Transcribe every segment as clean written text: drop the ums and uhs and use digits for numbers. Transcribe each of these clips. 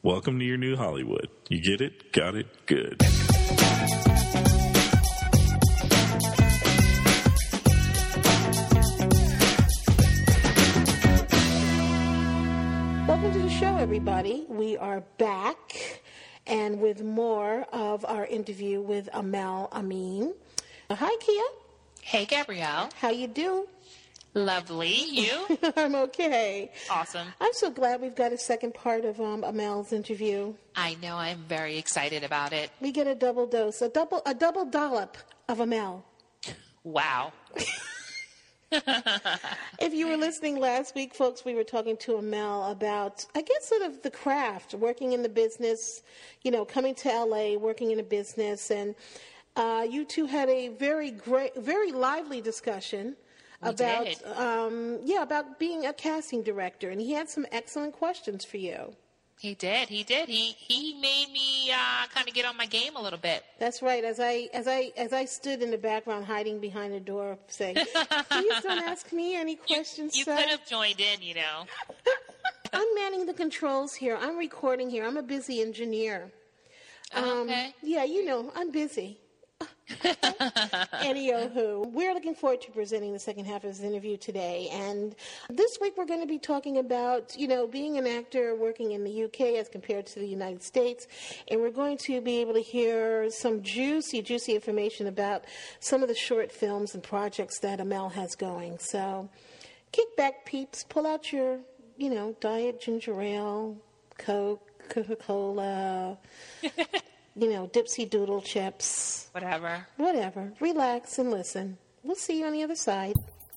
Welcome to your new Hollywood. You get it? Got it? Good. Welcome to the show, everybody. We are back and with more of our interview with Amel Amin. Hi, Kia. Hey, Gabrielle. How you do? Lovely. You? I'm okay. Awesome. I'm so glad we've got a second part of Amel's interview. I know. I'm very excited about it. We get a double dose, a double dollop of Amel. Wow. If you were listening last week, folks, we were talking to Amel about, I guess, sort of the craft, working in the business, coming to L.A., working in a business. And you two had a very lively discussion about being a casting director. And he had some excellent questions for you. He did. He made me kind of get on my game a little bit. That's right. As I stood in the background, hiding behind the door, saying, "Please don't ask me any questions." You could have joined in, I'm manning the controls here. I'm recording here. I'm a busy engineer. Okay. Yeah, I'm busy. Anywho, we're looking forward to presenting the second half of this interview today. And this week we're going to be talking about, being an actor working in the UK as compared to the United States. And we're going to be able to hear some juicy information about some of the short films and projects that Amel has going. So kick back, peeps. Pull out your, Diet Ginger Ale, Coke, Coca-Cola, Dipsy Doodle chips. Whatever. Relax and listen. We'll see you on the other side.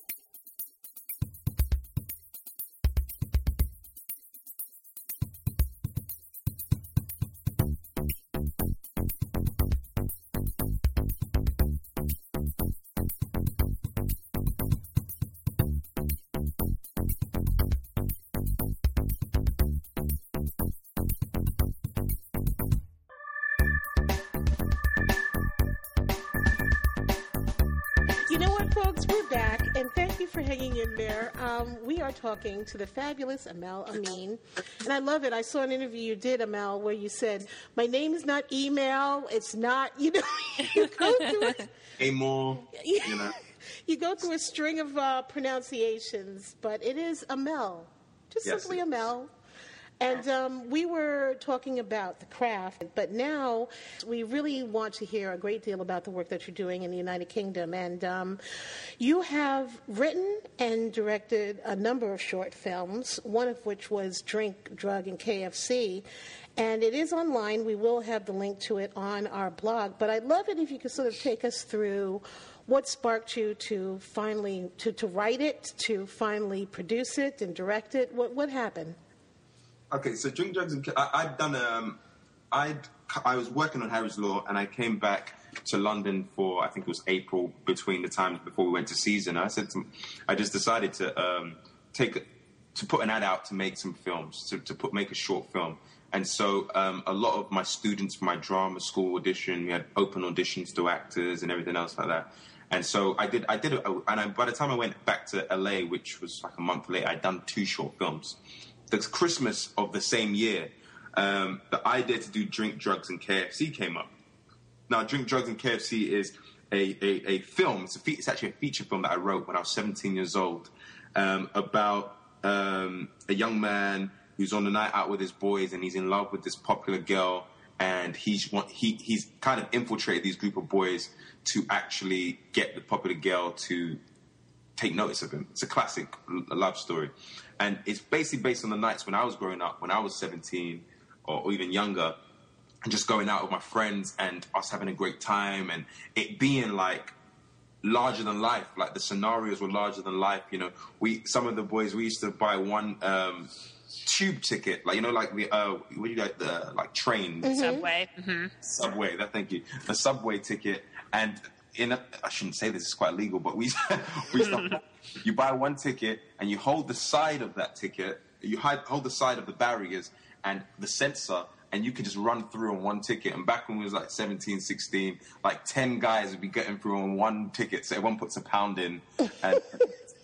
We are talking to the fabulous Amel Amin, and I love it. I saw an interview you did, Amel, where you said, "My name is not email. It's not." You go through it. Amor. You go through a string of pronunciations, but it is Amel, simply Amel. And we were talking about the craft, but now we really want to hear a great deal about the work that you're doing in the United Kingdom. And you have written and directed a number of short films, one of which was Drink, Drug, and KFC. And it is online. We will have the link to it on our blog. But I'd love it if you could sort of take us through what sparked you to finally to write it, to finally produce it and direct it. What happened? Okay, so Drink, Drugs, and I was working on Harry's Law, and I came back to London for, I think it was April, between the times before we went to season. I just decided to put an ad out to make some films, to make a short film. And so a lot of my students for my drama school audition, we had open auditions to actors and everything else like that. And so I did it, and by the time I went back to LA, which was like a month later, I'd done 2 short films. The Christmas of the same year, the idea to do Drink, Drugs, and KFC came up. Now, Drink, Drugs, and KFC is a film. It's actually a feature film that I wrote when I was 17 years old about a young man who's on a night out with his boys, and he's in love with this popular girl, and he's kind of infiltrated these group of boys to actually get the popular girl to take notice of him. It's a classic love story. And it's basically based on the nights when I was growing up, when I was 17 or even younger, and just going out with my friends and us having a great time and it being like larger than life. Like the scenarios were larger than life. Some of the boys, we used to buy one tube ticket, like the train. Mm-hmm. Subway. Mm-hmm. Subway, thank you. A subway ticket. And I shouldn't say this, it's quite illegal, but you buy one ticket and you hold the side of that ticket, you hold the side of the barriers and the sensor, and you could just run through on one ticket. And back when we was like 17, 16, like 10 guys would be getting through on one ticket, so everyone puts £1 in. And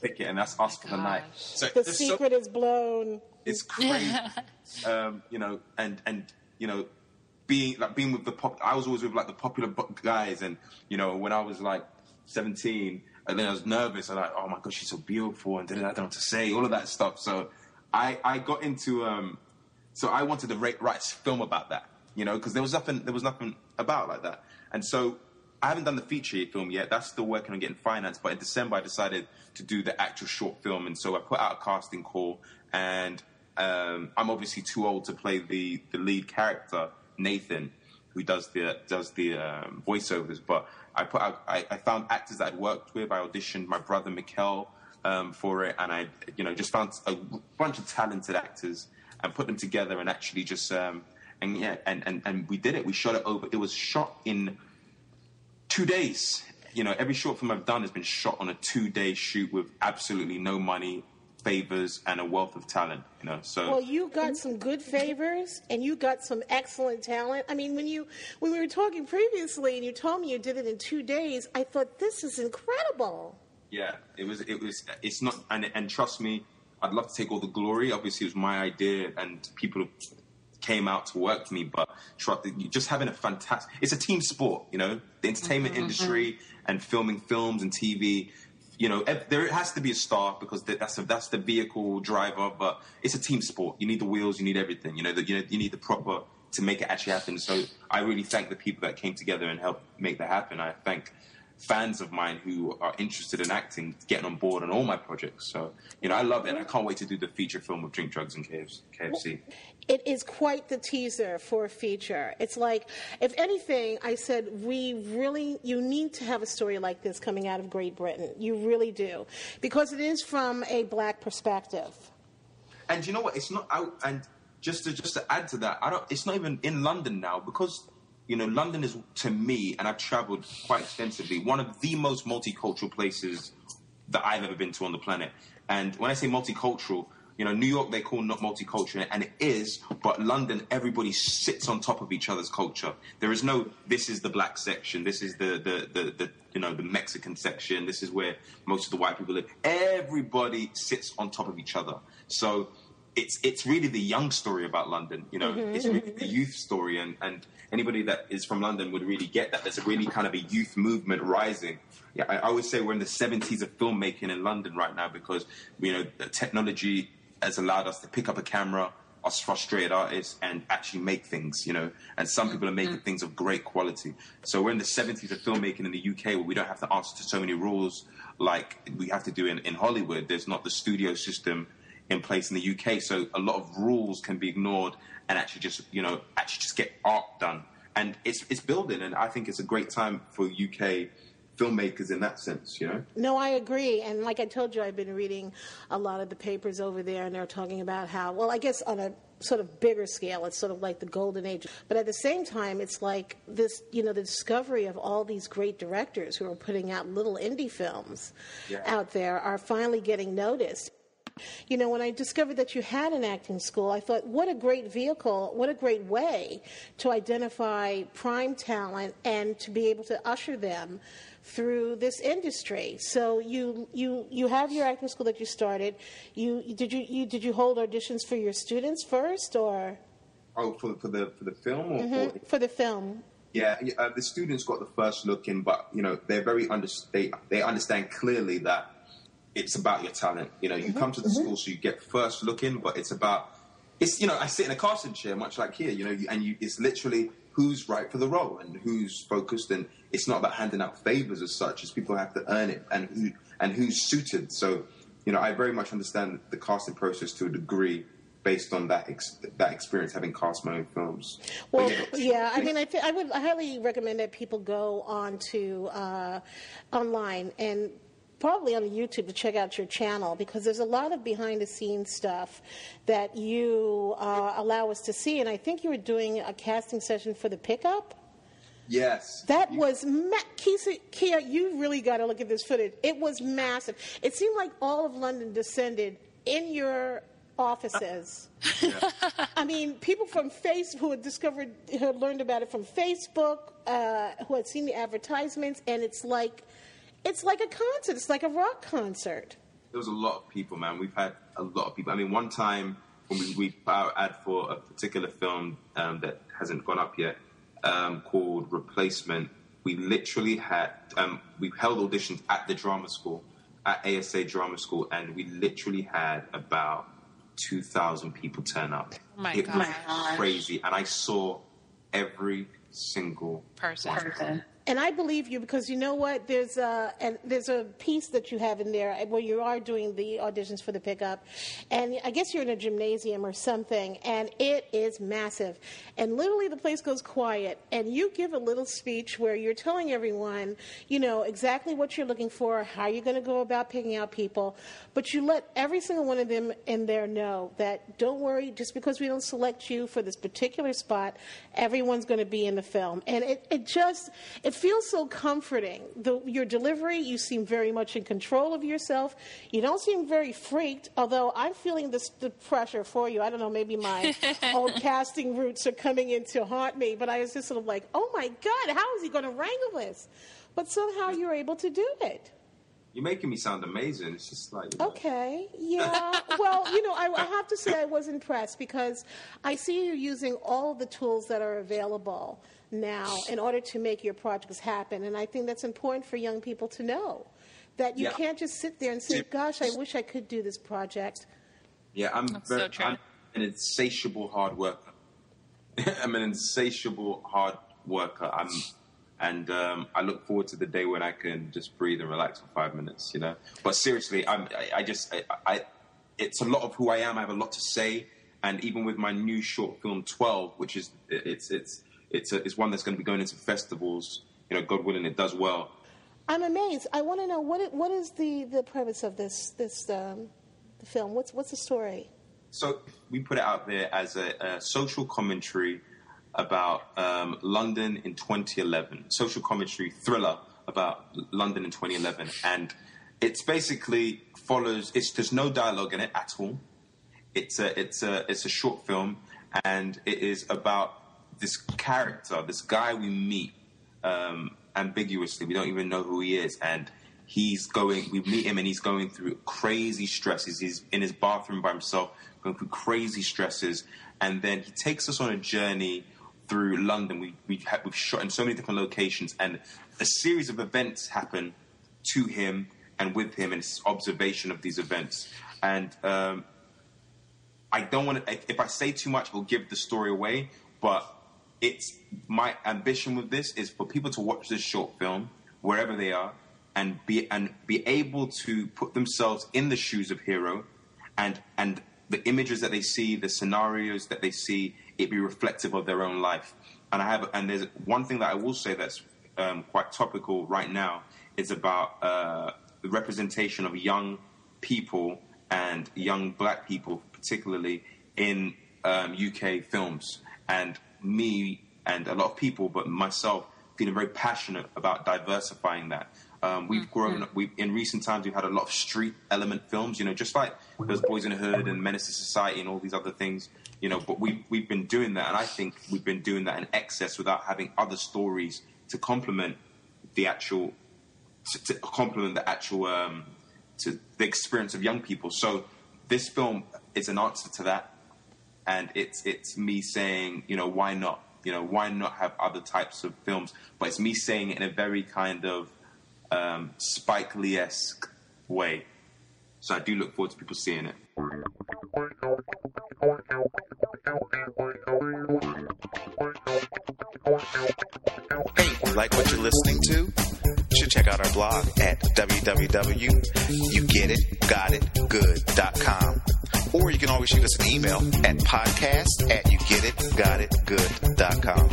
pick it, and that's us for the night. So The secret is blown. it's crazy, you know, and you know, being with the I was always with like the popular guys, and you know, when I was like 17, and then I was nervous, and like, oh my god, she's so beautiful, and I don't know what to say, all of that stuff. So I got into so I wanted to write a film about that, you know, because there was nothing about like that, and so I haven't done the feature film yet. That's still working on getting financed. But in December, I decided to do the actual short film, and so I put out a casting call. And I'm obviously too old to play the lead character, Nathan, who does the voiceovers. But I found actors that I'd worked with. I auditioned my brother Mikkel for it, and I just found a bunch of talented actors and put them together and actually just and we did it. We shot it over. It was shot in 2 days. You know, every short film I've done has been shot on a 2-day shoot with absolutely no money, favors, and a wealth of talent. You know, so well, you got some good favors and you got some excellent talent. I mean, when we were talking previously and you told me you did it in 2 days, I thought this is incredible. Yeah, it was. It's not, and trust me, I'd love to take all the glory. Obviously, it was my idea, and people came out to work for me, but just having a fantastic... It's a team sport, you know? The entertainment industry and filming films and TV, you know, there has to be a star because that's the vehicle driver, but it's a team sport. You need the wheels, you need everything, you need the proper to make it actually happen. So I really thank the people that came together and helped make that happen. I thank fans of mine who are interested in acting getting on board on all my projects. So, you know, I love it. I can't wait to do the feature film of Drink, Drugs, and KFC. It is quite the teaser for a feature. It's like, if anything, I said, you need to have a story like this coming out of Great Britain. You really do. Because it is from a black perspective. And you know what? It's not out, and just to add to that, it's not even in London now, because you know, London is, to me, and I've traveled quite extensively, one of the most multicultural places that I've ever been to on the planet. And when I say multicultural, you know, New York they call not multicultural, and it is, but London, everybody sits on top of each other's culture. There is no, this is the black section, this is the you know, the Mexican section, this is where most of the white people live. Everybody sits on top of each other. So it's really the young story about London, you know, it's really the youth story, and anybody that is from London would really get that. There's a really kind of a youth movement rising. Yeah, I always say we're in the 70s of filmmaking in London right now because, you know, the technology has allowed us to pick up a camera, us frustrated artists, and actually make things, you know, and some people are making things of great quality. So we're in the 70s of filmmaking in the UK where we don't have to answer to so many rules like we have to do in Hollywood. There's not the studio system in place in the UK, so a lot of rules can be ignored and actually just get art done. And it's building, and I think it's a great time for UK filmmakers in that sense, you know? No, I agree. And like I told you, I've been reading a lot of the papers over there, and they're talking about how, well, I guess on a sort of bigger scale, it's sort of like the golden age. But at the same time, it's like this, you know, the discovery of all these great directors who are putting out little indie films out there are finally getting noticed. You know, when I discovered that you had an acting school, I thought, what a great vehicle, what a great way to identify prime talent and to be able to usher them through this industry. So you have your acting school that you started. Did you hold auditions for your students first, or? Oh, for the film, or for the film. Yeah, the students got the first look in, but you know they're they understand clearly that it's about your talent. You know, you come to the school so you get first look in, but it's you know, I sit in a casting chair, much like here, you know, it's literally who's right for the role and who's focused, and it's not about handing out favors as such, as people have to earn it, and who's suited. So, you know, I very much understand the casting process to a degree based on that experience, having cast my own films. Well, yeah, I mean, I would highly recommend that people go on to online and probably on YouTube to check out your channel, because there's a lot of behind-the-scenes stuff that you allow us to see. And I think you were doing a casting session for The Pickup. Yes. That was Kia, you really got to look at this footage. It was massive. It seemed like all of London descended in your offices. I mean, people from Facebook who had learned about it from Facebook, who had seen the advertisements, and it's like a concert. It's like a rock concert. There was a lot of people, man. We've had a lot of people. I mean, one time when we put our ad for a particular film that hasn't gone up yet, called Replacement, we literally had, we held auditions at the drama school, at ASA Drama School, and we literally had about 2,000 people turn up. Oh my It was gosh. crazy. And I saw every single Person. And I believe you because you know what? There's a piece that you have in there where you are doing the auditions for the pickup, and I guess you're in a gymnasium or something, and it is massive. And literally the place goes quiet, and you give a little speech where you're telling everyone, you know, exactly what you're looking for, how you're going to go about picking out people, but you let every single one of them in there know that don't worry, just because we don't select you for this particular spot, everyone's going to be in the film. And it feels so comforting. Your delivery, you seem very much in control of yourself. You don't seem very freaked, although I'm feeling the pressure for you. I don't know, maybe my old casting roots are coming in to haunt me, but I was just sort of like, oh my God, how is he going to wrangle this? But somehow you're able to do it. You're making me sound amazing. It's just like... You know. Okay, yeah. Well, you know, I have to say I was impressed because I see you using all of the tools that are available now in order to make your projects happen. And I think that's important for young people to know, that you can't just sit there and say, gosh, I wish I could do this project. Yeah, I'm an insatiable hard worker. I'm an insatiable hard worker. I look forward to the day when I can just breathe and relax for 5 minutes, you know. But seriously, it's a lot of who I am. I have a lot to say, and even with my new short film 12, which is it's one that's going to be going into festivals. You know, God willing, it does well. I'm amazed. I want to know what is the premise of this the film. What's the story? So we put it out there as a social commentary about London in 2011, social commentary thriller about London in 2011, and it's basically follows. There's no dialogue in it at all. It's a short film, and it is about this character, this guy we meet ambiguously. We don't even know who he is, and we meet him, and he's going through crazy stresses. He's in his bathroom by himself, going through crazy stresses, and then he takes us on a journey through London. We've shot in so many different locations, and a series of events happen to him and with him, and his observation of these events. And I don't want to. If I say too much, it'll give the story away. But it's my ambition with this is for people to watch this short film wherever they are, and be able to put themselves in the shoes of Hero, and the images that they see, the scenarios that they see, it be reflective of their own life. And there's one thing that I will say that's quite topical right now is about the representation of young people and young black people, particularly in UK films. And me and a lot of people, but myself, feeling very passionate about diversifying that. We've grown. In recent times, we've had a lot of street element films. You know, just like those Boys in the Hood and Menace to Society and all these other things. You know, but we've been doing that, and I think we've been doing that in excess without having other stories to complement the actual to the experience of young people. So this film is an answer to that, and it's me saying, you know, why not? You know, why not have other types of films? But it's me saying it in a very kind of Spike Lee-esque way. So I do look forward to people seeing it. Hey, like what you're listening to? You should check out our blog at www.yougetitgotitgood.com. Or you can always shoot us an email at podcast@yougetitgotitgood.com.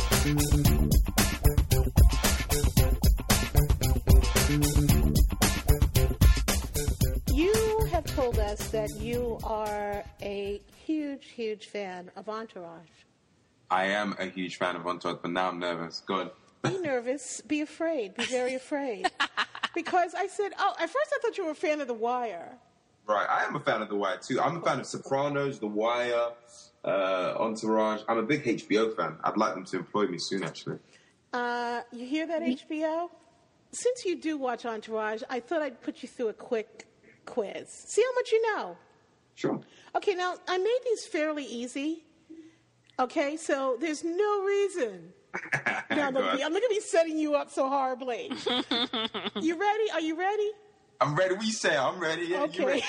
You have told us that you are a huge, huge fan of Entourage. I am a huge fan of Entourage, but now I'm nervous. Go on. Be nervous. Be afraid. Be very afraid. Because I said, at first I thought you were a fan of The Wire. Right, I am a fan of The Wire too. I'm a fan of Sopranos, The Wire, Entourage. I'm a big HBO fan. I'd like them to employ me soon, actually. You hear that, HBO? Since you do watch Entourage, I thought I'd put you through a quick quiz. See how much you know. Sure. Okay, now I made these fairly easy. Okay, so there's no reason. No, I'm going to be setting you up so horribly. You ready? Are you ready? I'm ready. We say I'm ready. Yeah, Okay. you ready?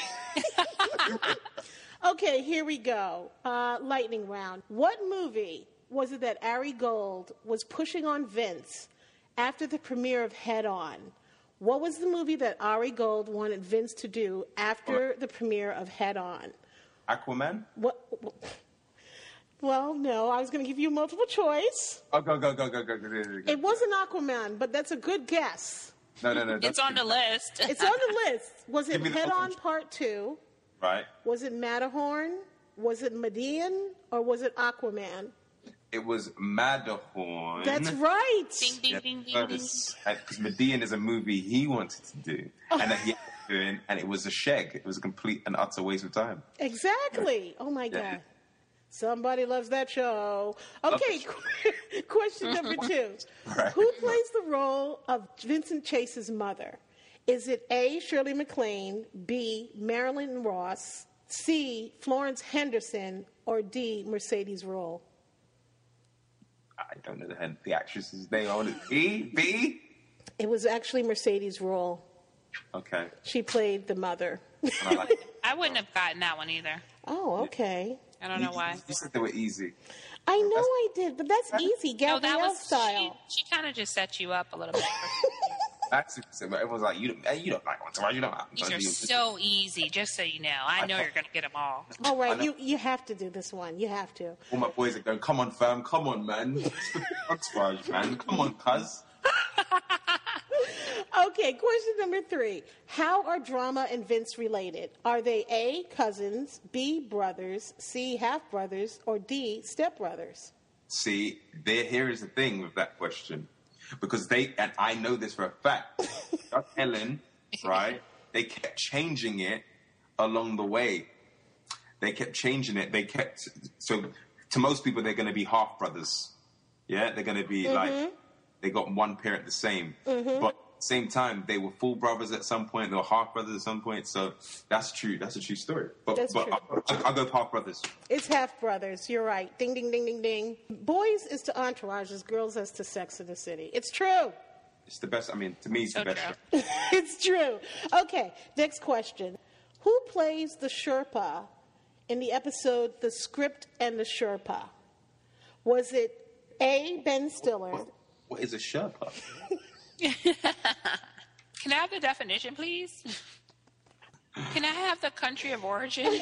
Okay, here we go. Lightning round. What movie was it that Ari Gold was pushing on Vince after the premiere of Head On? What was the movie that Ari Gold wanted Vince to do after the premiere of Head On? Aquaman? What? Well, no. I was going to give you multiple choice. Oh, go. It wasn't Aquaman, but that's a good guess. No. It's on the list. It's on the list. Was it Give me the Head On options. Part 2? Right. Was it Matterhorn? Was it Median? Or was it Aquaman? It was Matterhorn. That's right. Ding, ding, ding, ding, ding. Because Median is a movie he wanted to do, and that he ended up doing, and it was a sheg. It was a complete and utter waste of time. Exactly. Oh, my Yeah. God. Somebody loves that show. Okay, question number 2. Right. Who plays the role of Vincent Chase's mother? Is it A, Shirley MacLaine, B, Marilyn Ross, C, Florence Henderson, or D, Mercedes Ruehl? I don't know the actress's name. I want it. B? It was actually Mercedes Ruehl. Okay. She played the mother. I like it. I wouldn't have gotten that one either. Oh, okay. I don't know why. You said they were easy. I know I did, but that's easy, No, that Gabrielle was style. She kind of just set you up a little bit. That's everyone's like, you don't like one, so why you don't like These one? are so easy, just so you know. I know you're going to get them all. All right, I know. you have to do this one. You have to. All my boys are going, come on, fam, come on, man. Entourage, man. Come on, cuz. Okay, question number 3. How are Drama and Vince related? Are they A, cousins, B, brothers, C, half-brothers, or D, stepbrothers? See, here is the thing with that question. Because and I know this for a fact, Doug Ellen, right, they kept changing it along the way. They kept changing it. So to most people, they're going to be half-brothers. Yeah, they're going to be like, they got one parent the same. But at the same time, they were full brothers at some point. They were half brothers at some point. So that's true. That's a true story. But True. I'll go with half brothers. It's half-brothers. You're right. Ding, ding, ding, ding, ding. Boys is to Entourage as girls as to Sex in the City. It's true. It's the best. I mean, to me, it's So the best true. show. It's true. Okay, next question. Who plays the Sherpa in the episode The Script and the Sherpa? Was it A, Ben Stiller? What is a Sherpa? Can I have the definition, please? Can I have the country of origin?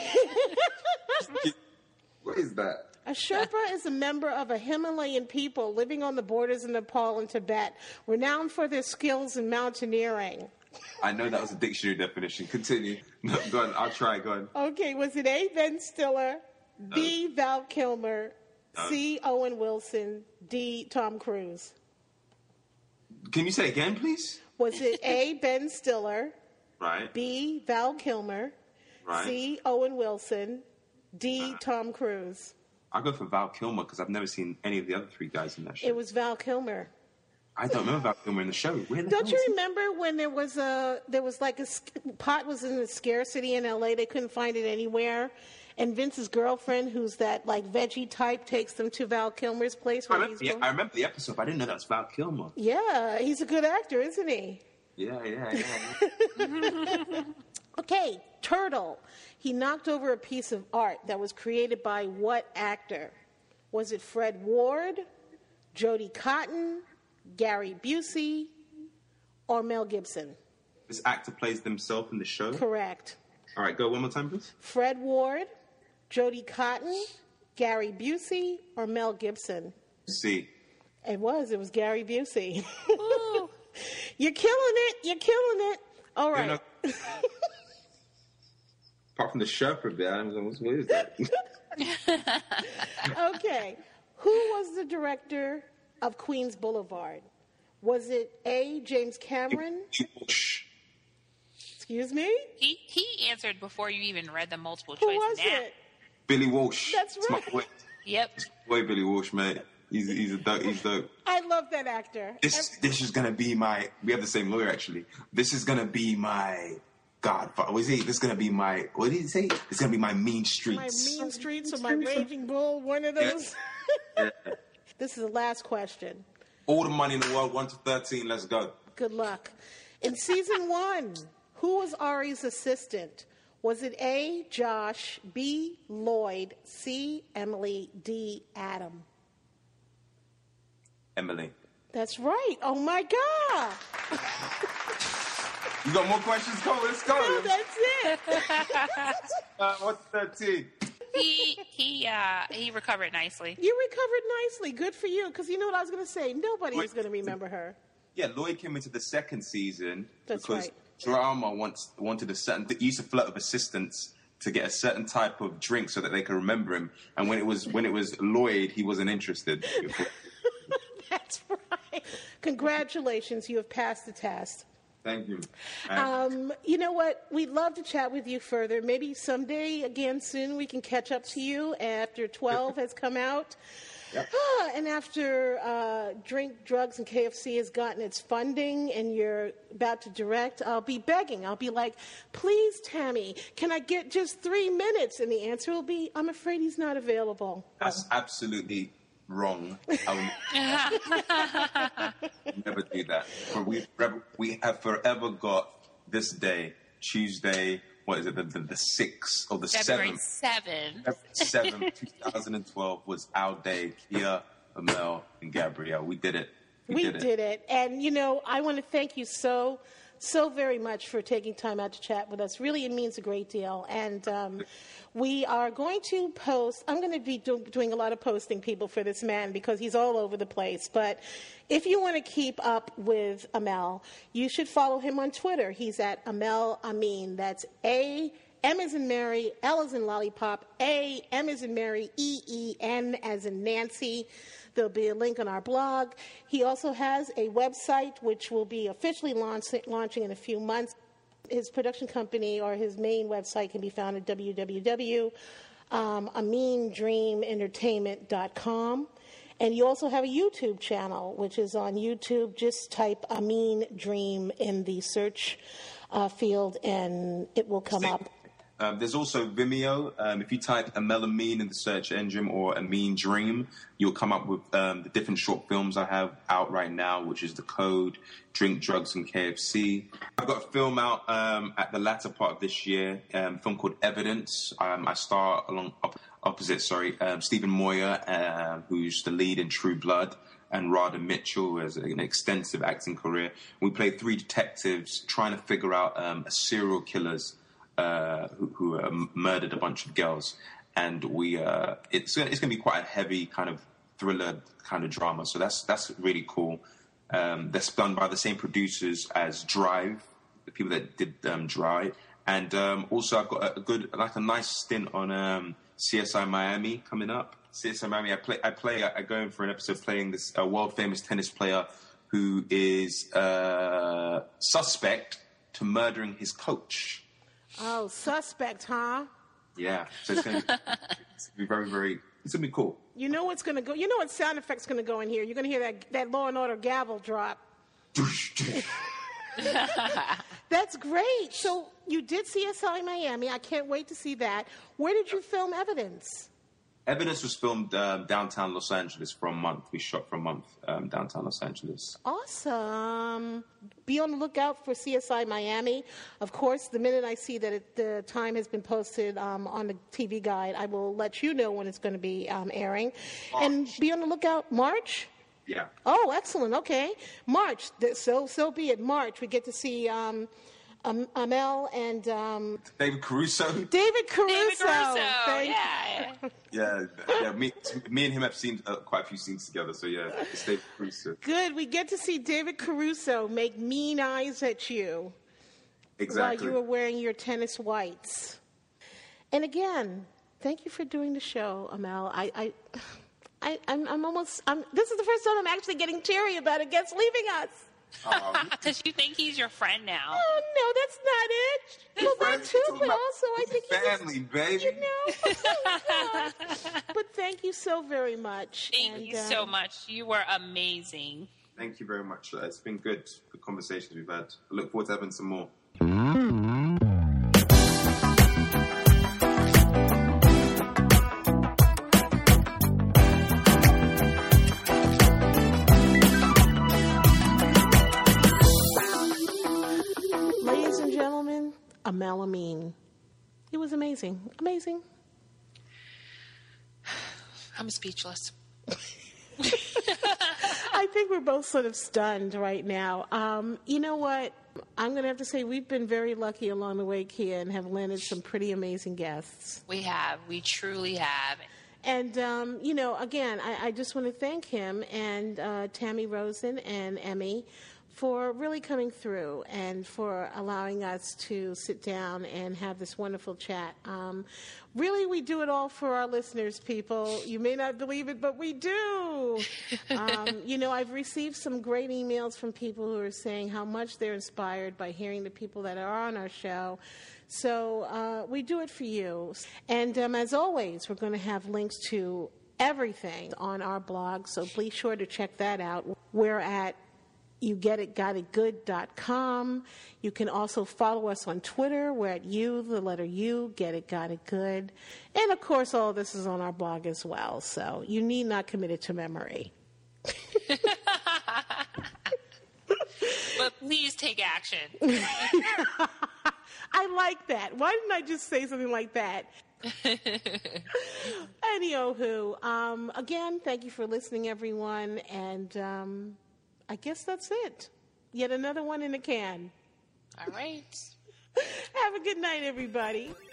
What is that? A Sherpa is a member of a Himalayan people living on the borders of Nepal and Tibet, renowned for their skills in mountaineering. I know that was a dictionary definition. Continue. No, go on. I'll try. Go on. Okay, was it A, Ben Stiller, B, Val Kilmer, C, Owen Wilson, D, Tom Cruise? Can you say again, please? Was it A, Ben Stiller, Right. B, Val Kilmer, Right. C, Owen Wilson, D, Tom Cruise? I'll go for Val Kilmer because I've never seen any of the other 3 guys in that show. It was Val Kilmer. I don't remember Val Kilmer in the show. Where the Don't hell you is he? remember when there was pot was in a scarcity in LA? They couldn't find it anywhere, and Vince's girlfriend, who's that like veggie type, takes them to Val Kilmer's place I where remember, he's. I remember the episode, but I didn't know that was Val Kilmer. Yeah, he's a good actor, isn't he? Yeah. Okay, Turtle. He knocked over a piece of art that was created by what actor? Was it Fred Ward, Jodie Cotton, Gary Busey, or Mel Gibson? This actor plays themselves in the show. Correct. All right, go one more time, please. Fred Ward, Jodie Cotton, Gary Busey, or Mel Gibson? See. It was Gary Busey. Ooh. You're killing it. All right. You know, apart from the Sherpa bit, I was like, what is that? Okay. Who was the director of Queens Boulevard? Was it A, James Cameron? Shh. Excuse me? He answered before you even read the multiple Who choice. was Nah. it? Billy Walsh. That's It's my right. boy. Yep. Boy, Billy Walsh, mate. He's dope. I love that actor. This is gonna be my. We have the same lawyer actually. This is gonna be my God, was he? This is gonna be my. What did he say? It's gonna be my mean streets. My mean streets or my raging bull. One of those. Yeah. This is the last question. All the money in the world, 1 to 13. Let's go. Good luck. In season 1, who was Ari's assistant? Was it A, Josh, B, Lloyd, C, Emily, D, Adam? Emily. That's right. Oh my God. You got more questions? Go, let's go. No, that's it. What's 13? He recovered nicely. You recovered nicely. Good for you. Because you know what I was going to say? Nobody was going to remember her. Yeah, Lloyd came into the second season That's because right. Drama wanted a certain. He used to flirt with assistants to get a certain type of drink so that they could remember him. And when it was Lloyd, he wasn't interested. That's right. Congratulations. You have passed the test. Thank you. You know what? We'd love to chat with you further. Maybe someday, again, soon, we can catch up to you after 12 has come out. Yep. And after Drink, Drugs, and KFC has gotten its funding and you're about to direct, I'll be begging. I'll be like, please, Tammy, can I get just 3 minutes? And the answer will be, I'm afraid he's not available. That's absolutely wrong. I would never do that. For we have forever got this day, Tuesday, what is it, the 6th or the February 7th? 7th. 7th, 2012 was our day. Kia, Amel, and Gabrielle. We did it. We did it. And, you know, I want to thank you so very much for taking time out to chat with us. Really, it means a great deal. And we are going to post. I'm going to be doing a lot of posting, people, for this man because he's all over the place. But if you want to keep up with Amel, you should follow him on Twitter. He's at Amel Amin. That's A, M as in Mary, L as in Lollipop, A, M as in Mary, E, E, N as in Nancy. There'll be a link on our blog. He also has a website which will be officially launching in a few months. His production company or his main website can be found at www.AminDreamEntertainment.com. And you also have a YouTube channel, which is on YouTube. Just type Amin Dream in the search field, and it will come up. There's also Vimeo. If you type Amel Amin in the search engine or Amin Dream, you'll come up with the different short films I have out right now, which is The Code, Drink, Drugs, and KFC. I've got a film out at the latter part of this year, a film called Evidence. I star opposite Stephen Moyer, who's the lead in True Blood, and Radha Mitchell, who has an extensive acting career. We play 3 detectives trying to figure out a serial killer's who murdered a bunch of girls, and it's going to be quite a heavy kind of thriller kind of drama. So that's really cool. That's done by the same producers as Drive, the people that did Drive, and also I've got a nice stint on CSI Miami coming up. CSI Miami, I go in for an episode playing this world famous tennis player who is suspect to murdering his coach. Oh, suspect, huh? Yeah. So it's going to be very, very. It's going to be cool. You know what's going to go? You know what sound effect's going to go in here? You're going to hear that Law and Order gavel drop. That's great. So you did CSI Miami. I can't wait to see that. Where did you film Evidence? Evidence was filmed downtown Los Angeles for a month. We shot for a month downtown Los Angeles. Awesome. Be on the lookout for CSI Miami. Of course, the minute I see that the time has been posted on the TV Guide, I will let you know when it's going to be airing. March. And be on the lookout. March? Yeah. Oh, excellent. Okay. March. So be it. March. We get to see Amel and David Caruso. David Caruso. Yeah. Me and him have seen quite a few scenes together. So yeah, it's David Caruso. Good. We get to see David Caruso make mean eyes at you. Exactly. While you were wearing your tennis whites. And again, thank you for doing the show, Amel. I'm almost. This is the first time I'm actually getting teary about a guest leaving us. Because you think he's your friend now. Oh, no, that's not it. Well, that too, but also I think family, baby. You know. But thank you so very much. Thank you so much. You were amazing. Thank you very much. It's been good conversations we've had. I look forward to having some more. El-Amin. It was amazing. Amazing. I'm speechless. I think we're both sort of stunned right now. You know what? I'm going to have to say we've been very lucky along the way, Kia, and have landed some pretty amazing guests. We have. We truly have. And, again, I just want to thank him and Tammy Rosen and Emmy for really coming through and for allowing us to sit down and have this wonderful chat. Really, we do it all for our listeners, people. You may not believe it, but we do. I've received some great emails from people who are saying how much they're inspired by hearing the people that are on our show. So we do it for you. And as always, we're going to have links to everything on our blog, so be sure to check that out. We're at YouGetItGotItGood.com. You can also follow us on Twitter. We're at the letter U, Get It, Got It Good. And, of course, all of this is on our blog as well, so you need not commit it to memory. But please take action. I like that. Why didn't I just say something like that? Anywho, again, thank you for listening, everyone, and I guess that's it. Yet another one in the can. All right. Have a good night, everybody.